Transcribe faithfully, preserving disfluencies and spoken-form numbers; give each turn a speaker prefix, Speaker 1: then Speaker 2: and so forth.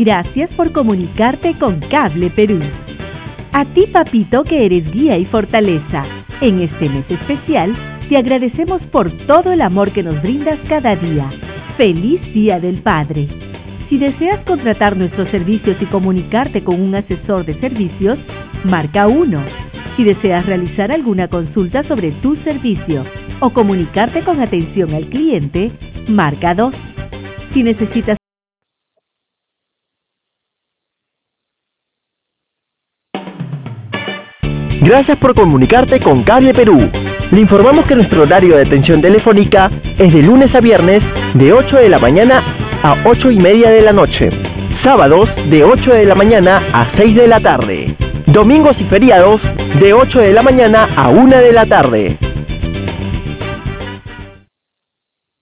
Speaker 1: Gracias por comunicarte con Cable Perú. A ti, papito, que eres guía y fortaleza. En este mes especial, te agradecemos por todo el amor que nos brindas cada día. ¡Feliz Día del Padre! Si deseas contratar nuestros servicios y comunicarte con un asesor de servicios, marca uno. Si deseas realizar alguna consulta sobre tu servicio o comunicarte con atención al cliente, marca dos. Si necesitas
Speaker 2: Gracias por comunicarte con Cable Perú. Le informamos que nuestro horario de atención telefónica es de lunes a viernes de ocho de la mañana a ocho y media de la noche. Sábados de ocho de la mañana a seis de la tarde. Domingos y feriados de ocho de la mañana a una de la tarde.